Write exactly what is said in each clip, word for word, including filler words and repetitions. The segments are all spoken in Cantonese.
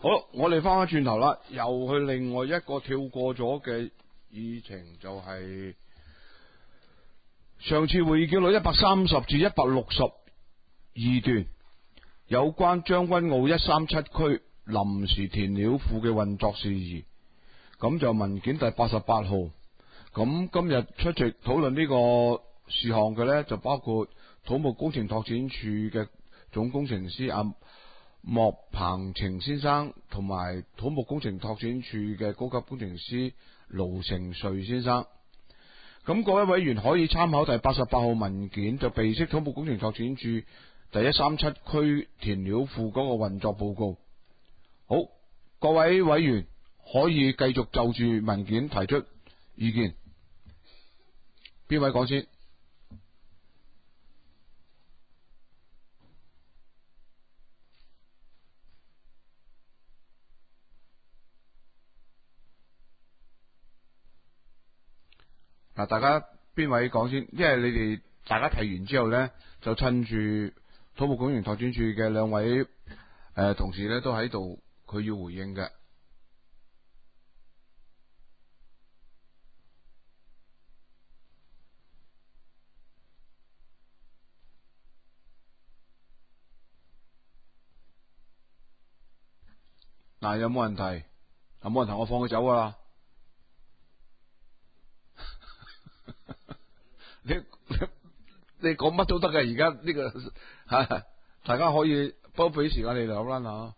好，我哋翻返轉頭啦，又去另外一個跳過咗嘅議程，就係上次會議記錄一百三十至一百六十二段，有關將軍澳一三七區臨時填料庫嘅運作事宜。咁就文件第八十八號。咁今日出席討論呢個事項嘅呢，就包括土木工程拓展署嘅總工程師阿莫鵬程先生，同埋土木工程拓展署嘅高級工程師盧成瑞先生。咁各位委員可以參考第八十八號文件，就備悉土木工程拓展署第一三七區填料庫嗰個運作報告。好，各位委員可以繼續就住文件提出意見。邊位講先？嗱，大家邊位講先？因為你哋大家提完之後呢，就趁住土木工程拓展署嘅兩位誒、呃、同事呢都喺度，佢要回應嘅。嗱，有冇人提？有冇人提？我放佢走噶啦。你你你講乜都得嘅，而家呢個吓，大家可以多俾時間你哋諗啦吓。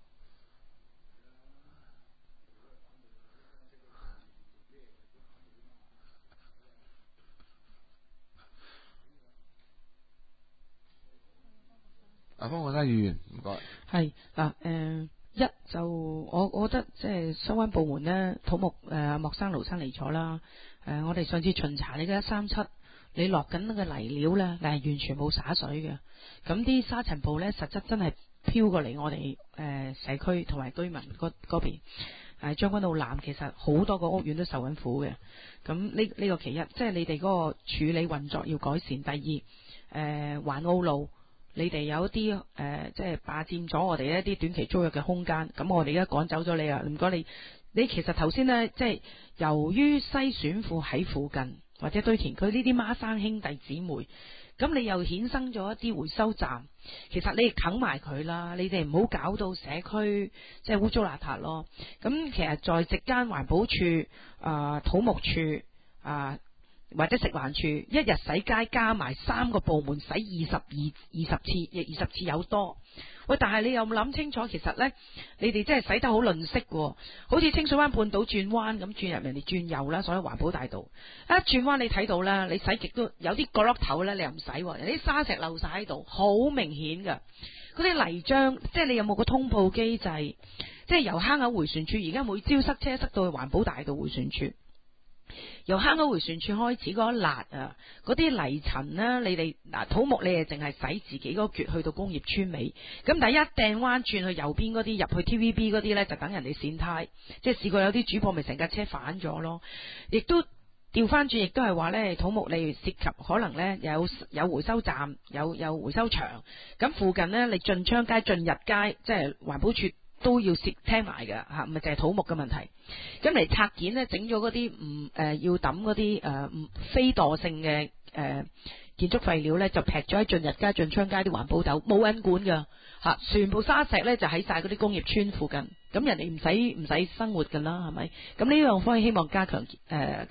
阿方國珊議員，唔該。 係嗱，誒。一就我我覺得即係相關部門呢，土木誒、呃、莫生盧生嚟咗啦。誒、呃，我哋上次巡查你嘅一三七，你落緊嘅泥料呢，你係完全冇灑水嘅。咁啲沙塵暴呢，實質真係飄過嚟我哋誒、呃、社區同埋居民嗰嗰邊。誒，將軍澳南其實好多個屋苑都受緊苦嘅。咁呢呢個其一，即係你哋嗰個處理運作要改善。第二，誒、呃、環澳路。你哋有一啲誒、呃，即係霸佔咗我哋一啲短期租約嘅空間，咁我哋而家趕走咗你啊！唔該你，你其實頭先呢，即係由於西選庫喺附近或者堆填區呢啲孖生兄弟姊妹，咁你又衍生咗一啲回收站，其實你哋啃埋佢啦，你哋唔好搞到社區即係污糟邋遢咯。咁其實在席間環保署、啊、呃、土木署啊。呃或者食環署一日洗街加埋三個部門洗二十二二十次，亦二十次有多。喂，但係你有冇諗清楚？其實呢，你哋真係洗得好吝嗇喎，好似清水灣半島轉彎咁轉入人哋轉右啦，所謂環保大道一轉彎你睇到啦，你洗極都有啲角落頭呢，你又唔洗，人啲沙石漏晒喺度，好明顯噶。嗰啲泥漿，即係你有冇個通報機制？即係由坑口迴旋處，而家每朝塞車塞到去環保大道迴旋處。由坑口迴旋處開始嗰一辣啊，嗰啲泥塵呢，你哋嗱土木你哋淨係洗自己嗰橛去到工業村尾，咁但係一掟彎轉去右邊嗰啲入去 T V B 嗰啲呢，就等人哋閃胎，即係試過有啲主播咪成架車反咗咯，亦都調翻轉，亦都係話呢土木你涉及可能呢有有回收站，有有回收場，咁附近呢，你進昌街進入街，即係環保署都要攝聽埋㗎吓，唔係淨係土木嘅問題。咁嚟拆件呢，整咗嗰啲唔誒要抌嗰啲誒唔非惰性嘅誒、呃、建築廢料呢，就劈咗喺進入街、進昌街啲環保斗，冇人管㗎吓，全部沙石呢，就喺晒嗰啲工業村附近，咁人哋唔使唔使生活㗎啦，係咪？咁呢樣方面希望加強誒。呃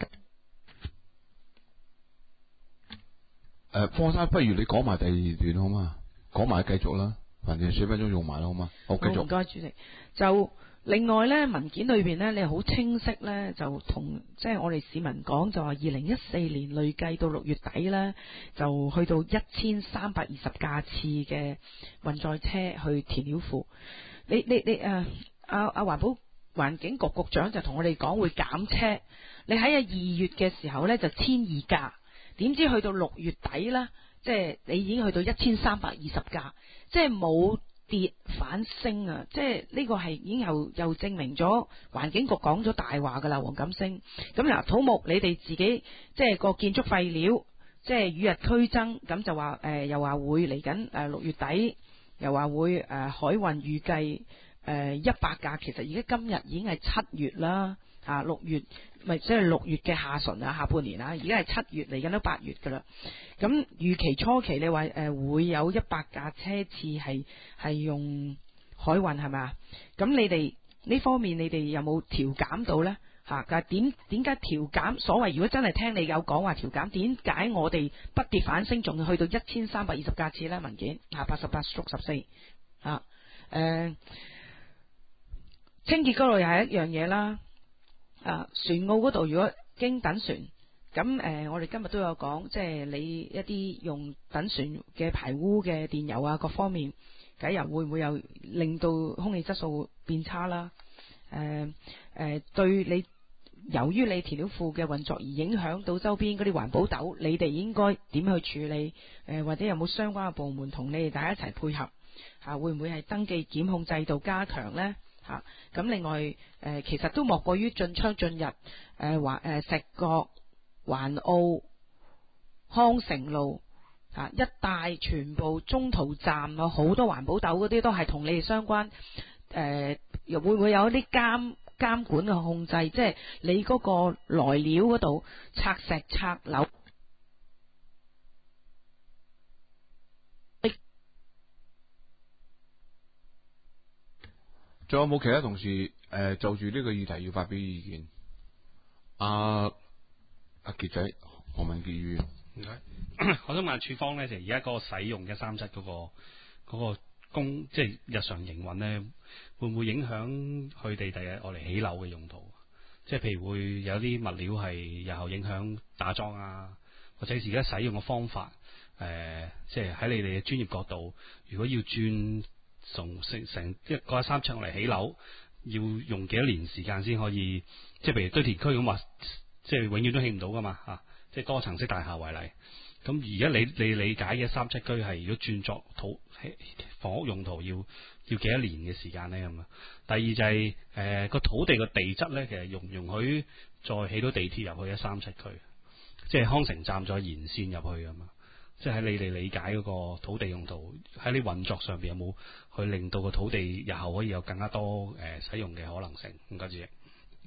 誒，方生，不如你講埋第二段好嘛？講埋繼續啦。反正四分鐘用埋啦，好嘛？好，繼續。唔該，主席。就另外咧，文件裏邊咧，你好清晰咧，就同即係我哋市民講，就話二零一四年累計到六月底咧，就去到一千三百二十架次嘅運載車去填料庫。你你你誒，阿阿環保環境局局長就同我哋講會減車。你喺啊二月嘅時候咧就千二架，點知去到六月底咧？即係你已經去到一千三百二十架，即係冇跌反升啊！即係呢個係已經又又證明咗環境局講咗大話噶啦，黃錦星。咁嗱，土木你哋自己即係個建築廢料，即係與日俱增，咁就話誒、呃、又話會嚟緊誒六月底，又話會誒、呃、海運預計誒一百架，其實而家今日已經係七月啦，啊六月咪即係六月嘅下旬啊，下半年啊，而家係七月嚟緊都八月噶啦。咁預期初期你話誒、呃、會有一百架車次係係用海運係咪啊？咁你哋呢方面你哋有冇調減到呢？吓、啊，但係點點解調減？所謂如果真係聽你有講話調減，點解我哋不跌反升，仲去到一千三百二十架次呢？文件啊，八十八縮十四啊，誒，清潔嗰度又係一樣嘢啦。啊，船澳嗰度如果經等船，咁誒、呃，我哋今日都有講，即係你一啲用等船嘅排污嘅電油啊，各方面解油會唔會有令到空氣質素變差啦？誒、呃、誒、呃，對你。由於你填料庫嘅運作而影響到周邊嗰啲環保斗，你哋應該點去處理？誒、呃，或者有冇相關嘅部門同你哋大家一齊配合？嚇、啊，會唔會係登記檢控制度加強呢？嚇、啊，咁另外誒、呃，其實都莫過於進出進入誒環誒石角、環澳、康城路嚇、啊、一帶全部中途站有好多環保斗嗰啲都係同你哋相關。誒、呃，又會唔會有一啲監？監管嘅控制，即係你嗰個來料嗰度拆石拆樓， 仲有冇其他同事誒、呃、就住呢個議題要發表意見？阿阿傑仔，何文傑議員， 唔該。我想問署方咧，就而家嗰個使用一三七嗰個嗰、嗰個工，即係日常營運咧，會唔會影響佢哋第日我嚟起樓嘅用途？即係譬如會有啲物料係日後影響打樁啊，或者而家使用嘅方法，誒、呃，即係喺你哋嘅專業角度，如果要轉從成成一個一三七嚟起樓，要用幾多年時間先可以？即係譬如堆填區咁話，即係永遠都起唔到噶嘛嚇、啊，即係多層式大廈為例。咁而家你你理解嘅三七居係如果轉作土房屋用途要要幾多年嘅時間咧咁啊？第二就係誒個土地個地質咧，其實容唔容許再起到地鐵入去一三七區，即係康城站再延線入去咁啊？即係喺你哋理解嗰個土地用途喺你運作上邊有冇去令到個土地日後可以有更加多誒、呃、使用嘅可能性？唔該主席。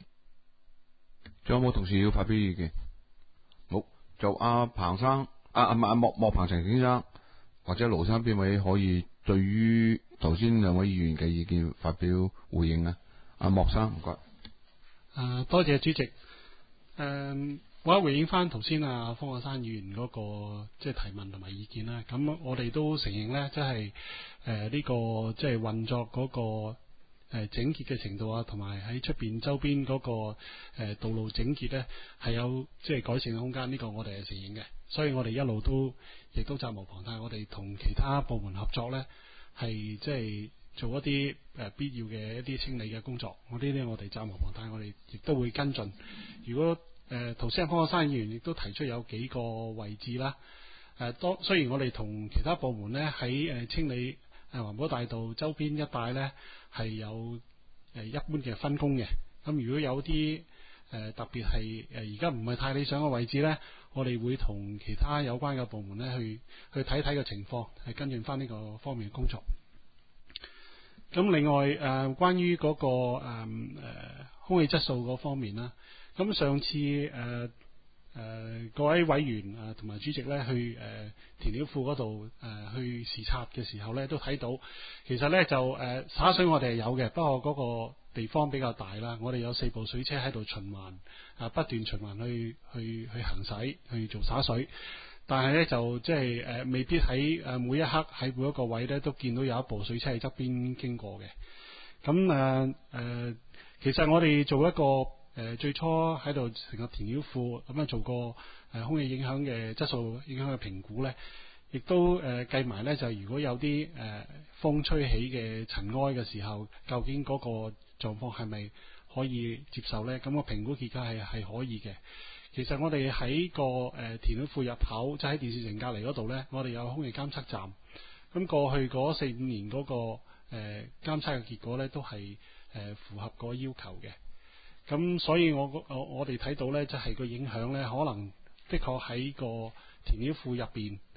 仲有冇同事要發表意見？好，就阿、啊、彭生。啊啊啊莫莫彭程先生或者盧生邊位可以對於頭先兩位議員嘅意見發表回應啊？阿莫生唔該。 誒，多謝主席。誒、呃，我回應翻頭先啊方國珊議員嗰、那個即係、就是、提問同埋意見啦。咁我哋都承認咧，即係誒呢個即係運作嗰、那個誒、呃、整潔嘅程度啊，同埋喺出邊周邊嗰、那個誒、呃、道路整潔咧，係有即係改善嘅空間。呢、這個我哋係承認嘅。所以我哋一路都亦都責無旁貸，我哋同其他部門合作咧，係即係做一啲誒、呃、必要嘅一啲清理嘅工作。我呢啲我哋責無旁貸，我哋亦都會跟進。如果誒頭先方國珊議員亦都提出有幾個位置啦，誒、呃、多雖然我哋同其他部門咧喺誒清理誒環保大道周邊一帶咧係有誒一般嘅分工嘅，咁如果有啲誒、呃、特別係誒而家唔係太理想嘅位置咧，我哋會同其他有關嘅部門咧去去睇睇個情況，係跟進翻呢個方面嘅工作。咁另外誒、呃，關於嗰、那個誒誒、呃、空氣質素嗰方面啦，咁上次誒誒、呃呃、各位委員啊同埋主席咧去誒、呃、填料庫嗰度誒去視察嘅時候咧，都睇到其實咧就誒灑水我哋係有嘅，不過嗰個地方比較大啦，我哋有四部水車喺度循環啊，不斷循環去去去行駛去做灑水，但係咧就即係誒未必喺誒每一刻喺每一個位咧都見到有一部水車喺側邊經過嘅。咁誒誒，其實我哋做一個誒、呃、最初喺度成個填料庫咁樣做個誒、呃、空氣影響嘅質素影響嘅評估咧，亦都誒計埋咧就如果有啲誒、呃、風吹起嘅塵埃嘅時候，究竟嗰個狀況係咪可以接受咧？咁、個評估結果係係可以嘅。其實我哋喺個誒、呃、填料庫入口，即係喺電視城隔離嗰度咧，我哋有空氣監測站。咁過去嗰四五年嗰、個誒、呃、監測嘅結果咧，都係誒、呃、符合個要求嘅。咁所以我我我哋睇到咧，即係個影響咧，可能的確喺個填料庫入邊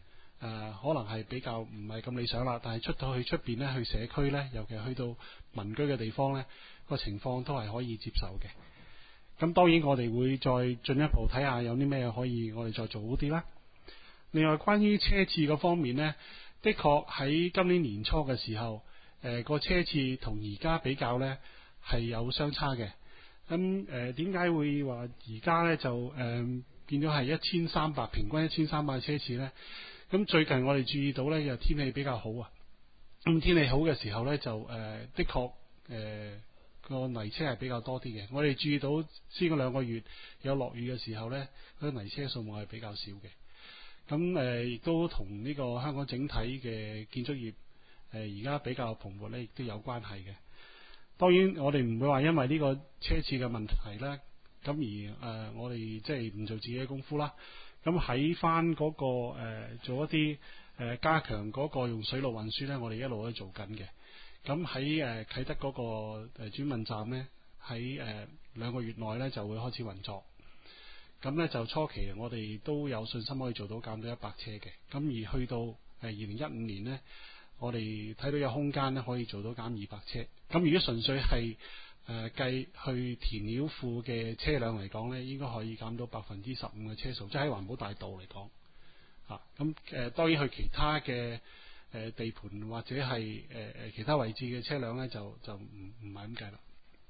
呃、可能係比較唔係咁理想啦。但係出到去出邊咧，去社區咧，尤其係去到民居嘅地方咧，個情況都係可以接受嘅。咁當然我哋會再進一步睇下有啲咩可以我哋再做好啲啦。另外關於車次嗰方面呢，的確喺今年年初嘅時候，誒、呃、個車次同而家比較呢係有相差嘅。咁誒點解會話而家呢就誒、呃、變咗係一千三百平均一千三百車次呢？咁最近我哋注意到呢，又天氣比較好啊。咁天氣好嘅時候呢，就誒、呃、的確誒。呃個泥車係比較多啲嘅，我哋注意到先嗰兩個月有落雨嘅時候呢，嗰啲泥車數目係比較少嘅。咁誒亦都同呢個香港整體嘅建築業誒而家比較蓬勃呢，亦都有關係嘅。當然我哋唔會話因為呢個車次嘅問題呢，咁而誒、呃、我哋即係唔做自己嘅功夫啦。咁喺翻嗰個誒、呃、做一啲誒、呃、加強嗰個用水路運輸呢，我哋一路都做緊嘅。咁喺誒啟德嗰個誒轉運站呢，喺誒兩個月內呢就會開始運作。咁呢就初期我哋都有信心可以做到減到一百車嘅。咁而去到誒二零一五年呢，我哋睇到有空間呢可以做到減二百車。咁如果純粹係誒計去填料庫嘅車輛嚟講呢，應該可以減到百分之十五嘅車數，即係喺環保大道嚟講。嚇咁誒當然去其他嘅。誒地盤或者係誒誒其他位置嘅車輛咧，就就唔唔係咁計啦。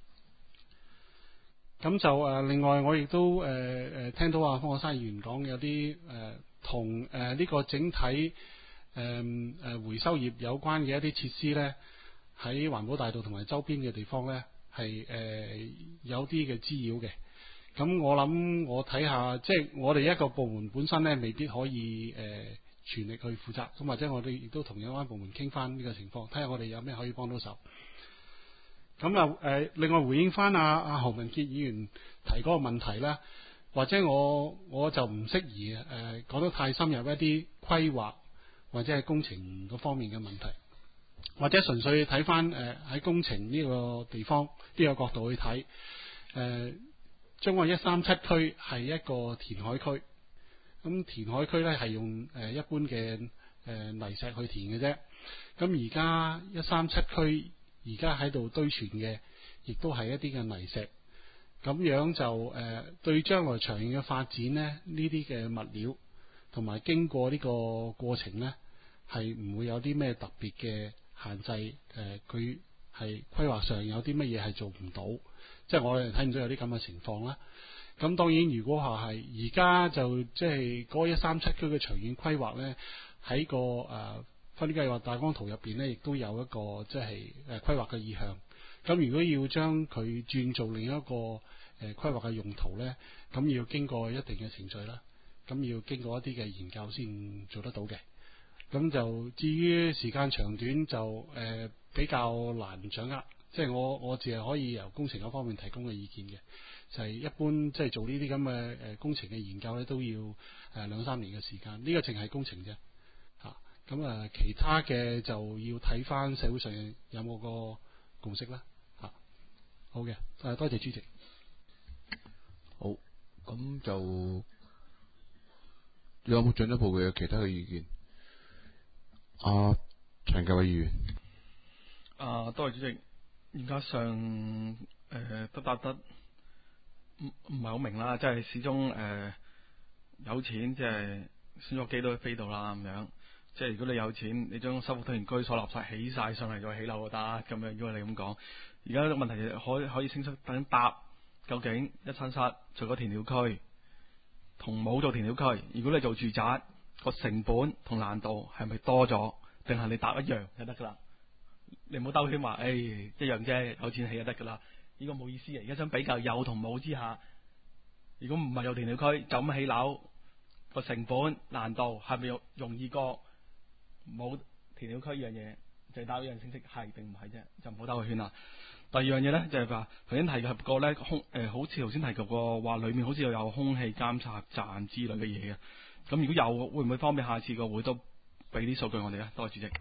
咁就誒、呃、另外我亦都誒誒、呃、聽到啊方國珊議員講有啲誒同誒呢個整體誒誒、呃、回收業有關嘅一啲設施咧，喺環保大道同埋周邊嘅地方咧係誒有啲嘅滋擾嘅。咁我諗我睇下，即係我哋一個部門本身咧，未必可以誒。呃全力去負責，咁或者我哋亦都同有關部門傾翻呢個情況，睇下我哋有咩可以幫到手。咁啊誒，另外回應翻阿阿何文傑議員提嗰個問題啦，或者我我就唔適宜誒、呃、講得太深入一啲規劃或者係工程嗰方面嘅問題，或者純粹睇翻誒喺工程呢個地方呢、呢個角度去睇誒，將個一三七區係一個填海區。咁填海區咧係用誒一般嘅誒泥石去填嘅啫。咁而家一三七區而家喺度堆存嘅，亦都係一啲嘅泥石。咁樣就誒、呃、對將來長遠嘅發展咧，呢啲嘅物料同埋經過呢個過程咧，係唔會有啲咩特別嘅限制。誒、呃，佢係規劃上有啲乜嘢係做唔到，即係我哋睇唔到有啲咁嘅情況啦。咁當然，如果話係而家就即係嗰一三七區嘅長遠規劃咧，喺個誒、呃、分計劃大綱圖入邊咧，亦都有一個即係誒規劃嘅意向。咁如果要將佢轉做另一個誒、呃、規劃嘅用途咧，咁要經過一定嘅程序啦，咁要經過一啲嘅研究先做得到嘅。咁就至於時間長短就誒、呃、比較難掌握，即係我我只係可以由工程嗰方面提供嘅意見嘅。就係一般即係做呢啲咁嘅誒工程嘅研究咧，都要誒兩三年嘅時間。呢、這個淨係工程啫，嚇咁啊，其他嘅就要睇翻社會上有冇個共識啦，嚇、啊。好嘅，誒多謝主席。 好，咁就有冇進一步嘅其他嘅意見？阿陳繼偉議員， 啊，多謝主席。而家上誒、呃、都答得。唔唔係好明啦，即係始終誒、呃、有錢，即係升咗機都飛到啦咁樣。即係如果你有錢，你將收復土原居所立晒起晒上嚟再起樓就得咁樣。如果你咁講，而家個問題就可可以清晰等答，究竟一三七做個填料區同冇做填料區，如果你做住宅個成本同難度係咪多咗，定係你答一樣就得噶啦？你唔好兜圈話，誒、哎、一樣啫，有錢起就得噶啦。呢個冇意思嘅，而家想比較有同冇之下，如果唔係有填料區，就咁起樓個成本難度係咪容易過冇填料區呢樣嘢？就係答呢樣清晰係定唔係啫，就唔好兜個圈啦。第二樣嘢咧就係話頭先提及過咧空誒、呃，好似頭先提及過話裏面好似又有空氣監察站之類嘅嘢嘅。咁如果有，會唔會方便下次個會都俾啲數據我哋咧？多謝主席。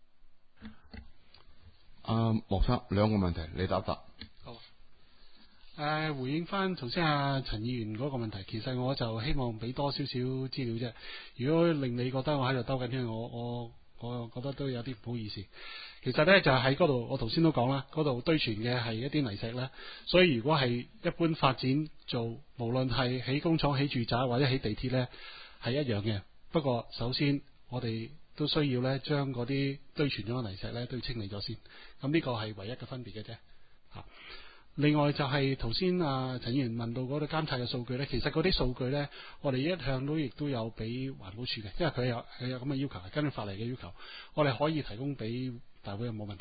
阿、呃、莫生兩個問題，你答答。 好。 誒，回應翻頭先阿陳議員嗰個問題，其實我就希望俾多少少資料啫。如果令你覺得我喺度兜緊圈，我我我覺得都有啲唔好意思。其實咧就喺嗰度，我頭先都講啦，嗰度堆存嘅係一啲泥石啦。所以如果係一般發展做，無論係起工廠、起住宅或者起地鐵咧，係一樣嘅。不過首先我哋都需要咧將嗰啲堆存咗嘅泥石咧都要清理咗先。咁呢個係唯一嘅分別嘅啫。嚇。另外就係頭先啊陳議員問到嗰啲監察嘅數據咧，其實嗰啲數據咧，我哋一向都亦都有俾環保署嘅，因為佢有佢有咁嘅要求，係根據法例嘅要求，我哋可以提供俾大會，冇問題。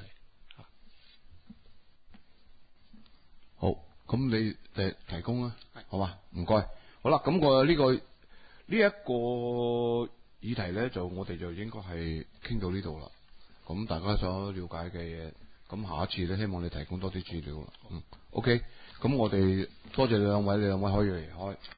好，咁你誒提供啦，好嘛？唔該。好啦，咁我呢個呢一個議題咧，就我哋就應該係傾到呢度啦。咁大家所了解嘅嘢。咁下一次咧，希望你提供多啲資料。嗯 ，OK，咁我哋多謝你兩位，你兩位可以離開。